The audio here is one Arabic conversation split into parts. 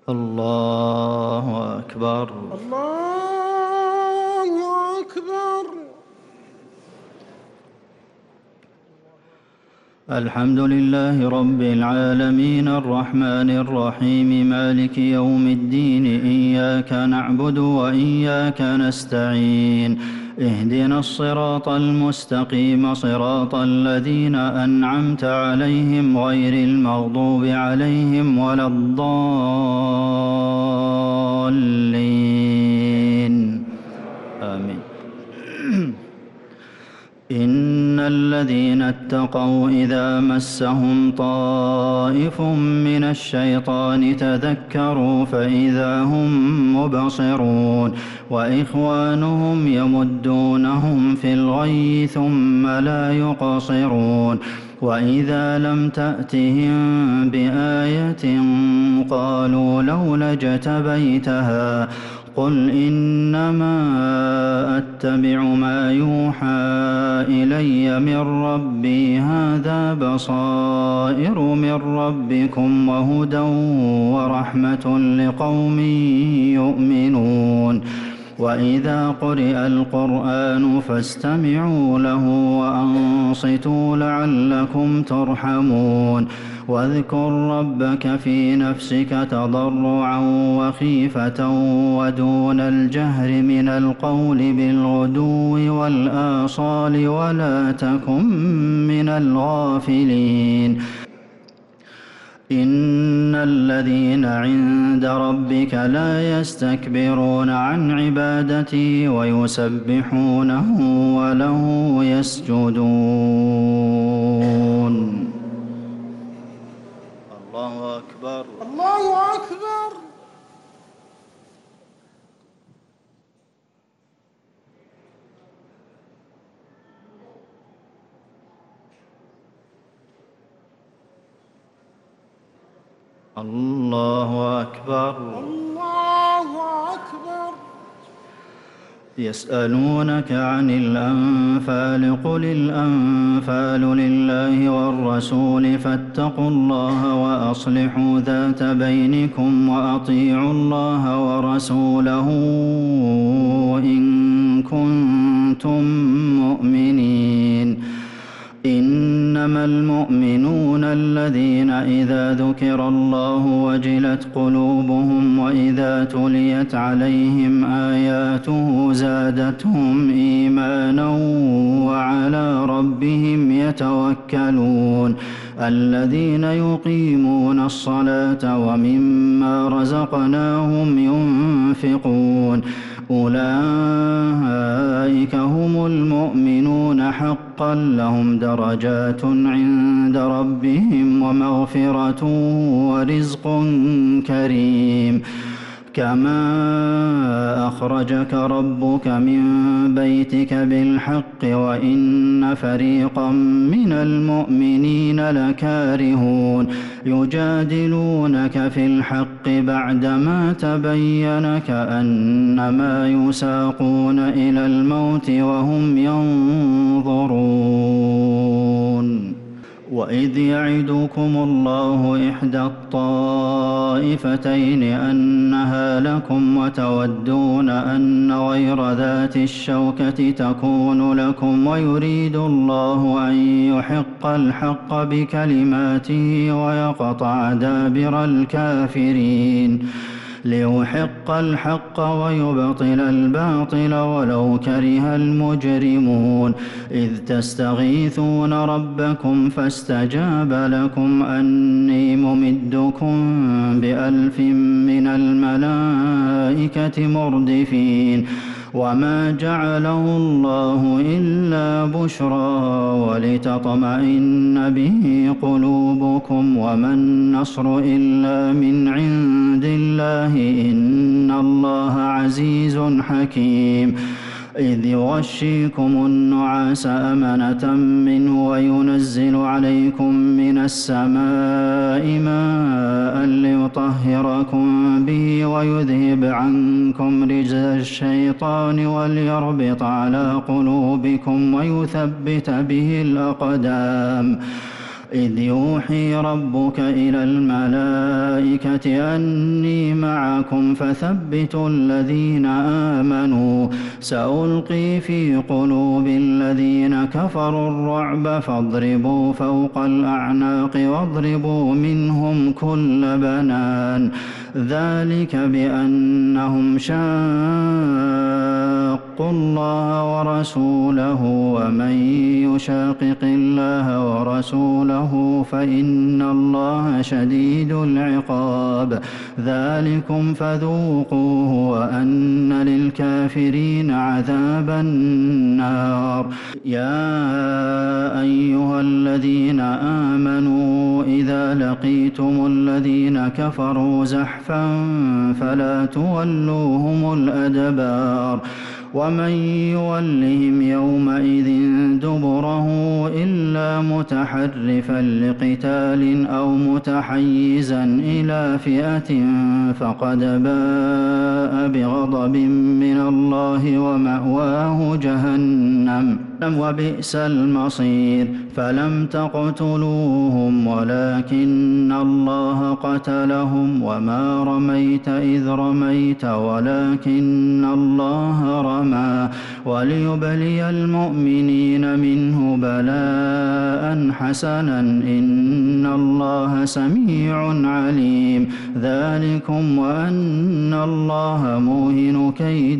الله أكبر. الله أكبر. الحمد لله رب العالمين الرحمن الرحيم مالك يوم الدين إياك نعبد وإياك نستعين اهدنا الصراط المستقيم صراط الذين أنعمت عليهم غير المغضوب عليهم ولا الضالين آمين. إن الذين اتقوا إذا مسهم طائف من الشيطان تذكروا فإذا هم مبصرون وإخوانهم يمدونهم في الغي ثم لا يقصرون وإذا لم تأتهم بآية قالوا لولا اجتبيتها قل إنما أتبع ما يوحى إلي من ربي هذا بصائر من ربكم وهدى ورحمة لقوم يؤمنون وإذا قرئ القرآن فاستمعوا له وأنصتوا لعلكم ترحمون واذكر ربك في نفسك تضرعا وخيفة ودون الجهر من القول بالغدو والآصال ولا تكن من الغافلين إن الذين عند ربك لا يستكبرون عن عبادته ويسبحونه وله يسجدون. الله أكبر. الله أكبر. الله أكبر. الله أكبر. يسألونك عن الأنفال قل الأنفال لله والرسول فاتقوا الله وأصلحوا ذات بينكم وأطيعوا الله ورسوله إن كنتم مؤمنين إنما المؤمنون الذين إذا ذكر الله وجلت قلوبهم وإذا تليت عليهم آياته زادتهم إيمانا وعلى ربهم يتوكلون الذين يقيمون الصلاة ومما رزقناهم ينفقون أولئك هم المؤمنون حقا لهم درجات عند ربهم ومغفرة ورزق كريم كما أخرجك ربك من بيتك بالحق وإن فريقا من المؤمنين لكارهون يجادلونك في الحق بعدما تبين كأنما يساقون إلى الموت وهم ينظرون وإذ يعدكم الله إحدى الطائفتين أنها لكم وتودون أن غير ذات الشوكة تكون لكم ويريد الله أن يحق الحق بكلماته ويقطع دابر الكافرين ليحق الحق ويبطل الباطل ولو كره المجرمون إذ تستغيثون ربكم فاستجاب لكم أني ممدكم ب1000 من الملائكة مردفين وما جعله الله إلا بشرى ولتطمئن به قلوبكم وما النصر إلا من عند الله إن الله عزيز حكيم إذ يغشيكم النعاس أمنة منه وينزل عليكم من السماء ماء ليطهركم به ويذهب عنكم رجز الشيطان وليربط على قلوبكم ويثبت به الأقدام إذ يوحي ربك إلى الملائكة أني معكم فثبتوا الذين آمنوا سألقي في قلوب الذين كفروا الرعب فاضربوا فوق الأعناق واضربوا منهم كل بنان ذلك بأنهم شاقوا الله ورسوله ومن يشاقق الله ورسوله فإن الله شديد العقاب ذلكم فذوقوه وأن للكافرين عذاب النار يا أيها الذين آمنوا إذا لقيتم الذين كفروا زحفا فلا تولوهم الأدبار ومن يولهم يومئذ دبره إلا متحرفا لقتال أو متحيزا إلى فئة فقد باء بغضب من الله ومأواه جهنم وبئس المصير فلم تقتلوهم ولكن الله قتلهم وما رميت إذ رميت ولكن الله رمى وليبلي المؤمنين منه بلاء حسنا إن الله سميع عليم ذلكم وأن الله موهن كيد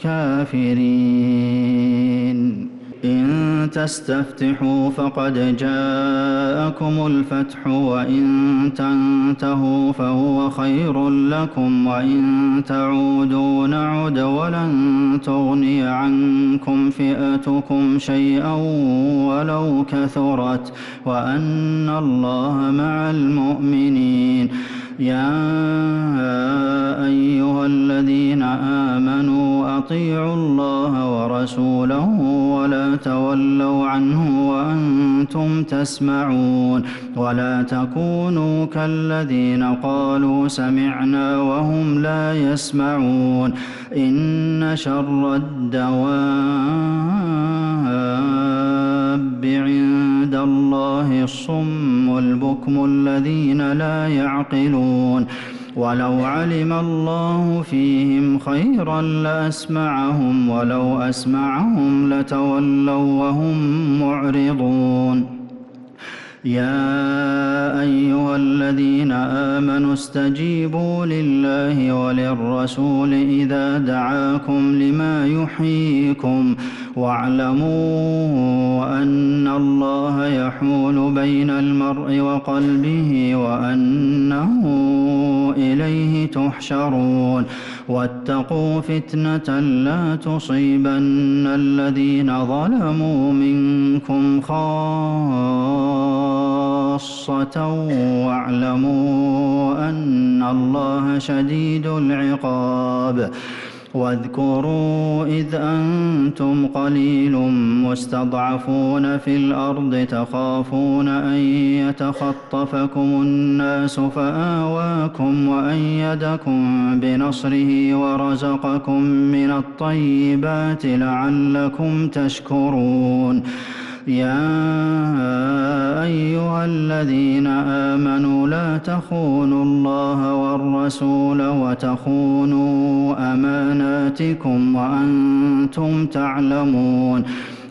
الكافرين إن تستفتحوا فقد جاءكم الفتح وإن تنتهوا فهو خير لكم وإن تعودوا نعد ولن تغني عنكم فئتكم شيئا ولو كثرت وأن الله مع المؤمنين يا أيها الذين آمنوا أطيعوا الله ورسوله ولا تولوا عنه وأنتم تسمعون ولا تكونوا كالذين قالوا سمعنا وهم لا يسمعون إن شر الدواب عند الله الصم البكم الذين لا يعقلون ولو علم الله فيهم خيرا لأسمعهم ولو أسمعهم لتولوا وهم معرضون يا أيها الذين آمنوا استجيبوا لله وللرسول إذا دعاكم لما يحييكم واعلموا أن الله يحول بين المرء وقلبه وأنه إليه تحشرون واتقوا فتنة لا تصيبن الذين ظلموا منكم خاصة واعلموا أن الله شديد العقاب واذكروا إذ أنتم قليل مستضعفون في الأرض تخافون أن يتخطفكم الناس فآواكم وأيدكم بنصره ورزقكم من الطيبات لعلكم تشكرون يا أيها الذين آمنوا لا تخونوا الله والرسول وتخونوا أماناتكم وأنتم تعلمون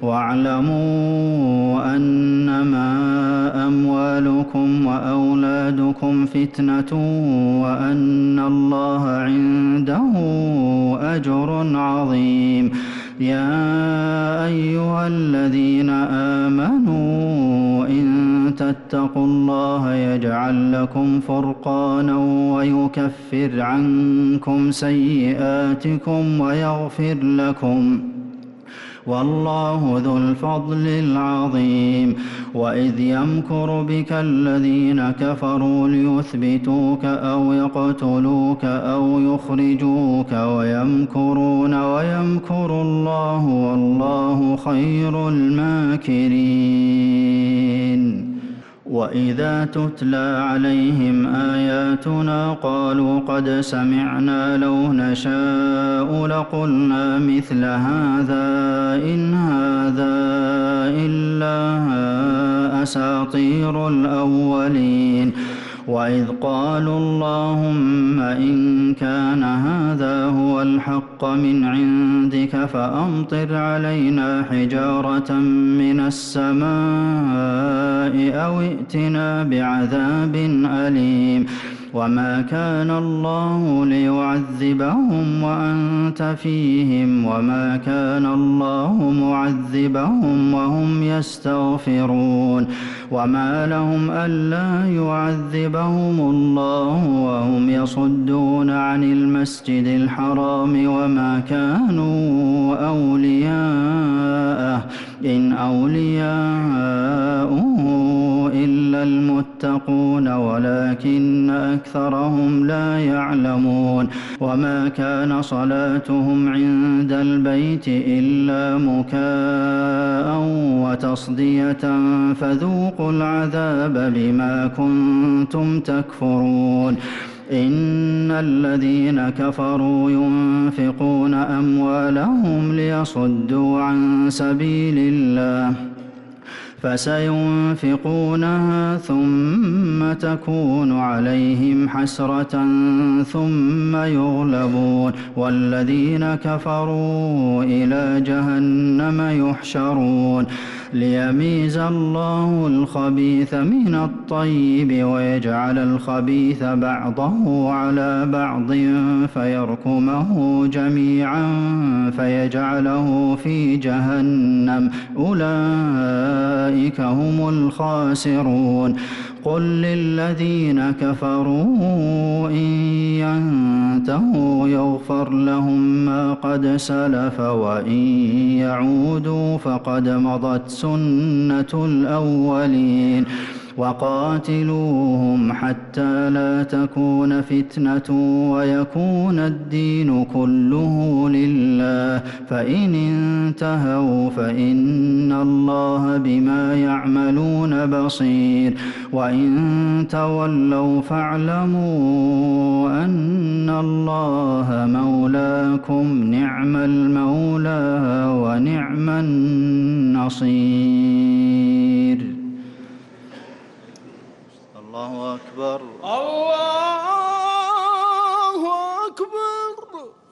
واعلموا أنما أموالكم وأولادكم فتنة وأن الله عنده أجر عظيم يا أيها الذين آمنوا إن تتقوا الله يجعل لكم فرقانا ويكفر عنكم سيئاتكم ويغفر لكم والله ذو الفضل العظيم وإذ يمكر بك الذين كفروا ليثبتوك أو يقتلوك أو يخرجوك ويمكرون ويمكر الله والله خير الماكرين وإذا تتلى عليهم آياتنا قالوا قد سمعنا لو نشاء لقلنا مثل هذا إن هذا إلا أساطير الأولين وإذ قالوا اللهم إن كان هذا هو الحق من عندك فأمطر علينا حجارة من السماء أو ائتنا بعذاب أليم وما كان الله ليعذبهم وأنت فيهم وما كان الله معذبهم وهم يستغفرون وما لهم ألا يعذبهم الله وهم يصدون عن المسجد الحرام وما كانوا أولياءه إن أولياؤه إلا المتقون ولكن أكثرهم لا يعلمون وما كان صلاتهم عند البيت إلا مكاء وتصدية فذوقوا العذاب بما كنتم تكفرون إن الذين كفروا ينفقون أموالهم ليصدوا عن سبيل الله فسينفقونها ثم تكون عليهم حسرة ثم يغلبون والذين كفروا إلى جهنم يحشرون ليميز الله الخبيث من الطيب ويجعل الخبيث بعضه على بعض فيركمه جميعا فيجعله في جهنم أولئك هم الخاسرون قل للذين كفروا إن ينتهوا يغفر لهم ما قد سلف وإن يعودوا فقد مضت سنة الأولين وقاتلوهم حتى لا تكون فتنة ويكون الدين كله لله فإن انتهوا فإن الله بما يعملون بصير وإن تولوا فاعلموا أن الله مولاكم نعم المولى ونعم النصير الله أكبر الله